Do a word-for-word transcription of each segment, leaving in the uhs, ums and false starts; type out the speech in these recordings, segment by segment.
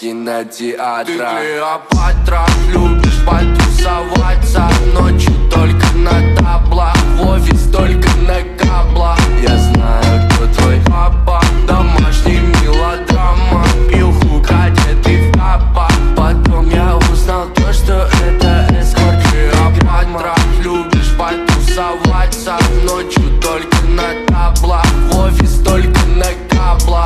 кинотеатра. Ты Клеопатра, любишь потусоваться ночью только на таблах, в офис только на каблах. Я знаю, кто твой папа, домашний мелодрама, пил хук, одетый в капа. Потом я узнал то, что это эскорт. Клеопатра, любишь потусоваться ночью только на таблах, в офис только на каблах.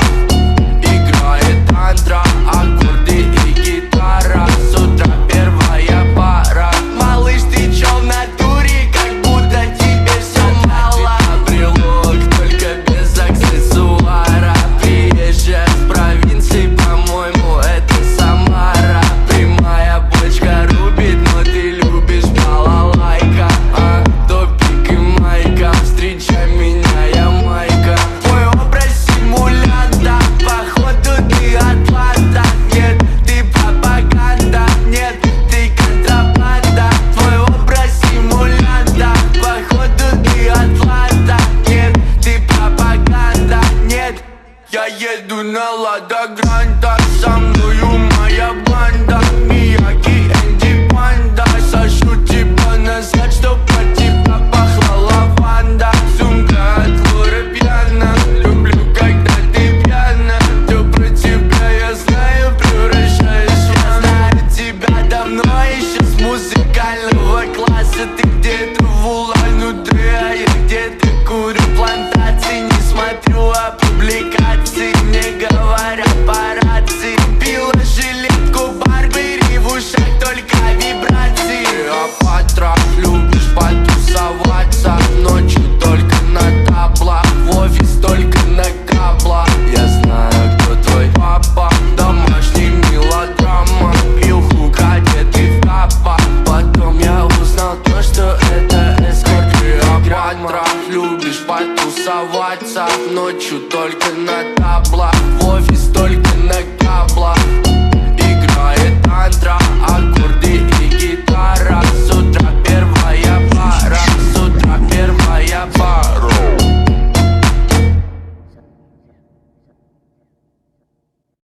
Играет антра, аккорды и гитара, с утра первая пара. Малыш, ты чё в натуре, как будто тебе все мало. Брелок, только без аксессуара. Приезжая с провинции, по-моему, это Самара. Прямая бочка рубит, но ты любишь балалайка. А, топик и майка, встречай меня, я майка. Твой образ симулянта, походу ты атланта. Нет, ты пропаганда, нет, ты контрабанда. Твой образ симулянта, походу ты атланта. Нет, ты пропаганда, нет. Я еду на Лада Гранта, со мною моя банда. Мияги, Энди, Панда. Сажу тебя назад, чтоб от тебя пахла лаванда. Сумка от Лора пьяна, люблю, когда ты пьяна. Все про тебя я знаю, превращаюсь в Я знаю тебя давно, еще с музыкального класса. Ты где-то в Улан-Удэ, а я где-то курю плантации. Не смотрю опубликации, мне говорят по рации. Купила жилетку Барбери, в ушах только вибрации. Клеопатра, любишь потусоваться ночью только на таблах, в офис только на каблах. Я знаю, кто твой папа, домашний мелодрама, пил хук, одетый в капа. Потом я узнал то, что это эскорт. Клеопатра, любишь потусоваться ночью только на таблах, в офис только на каблах. Играет антра, а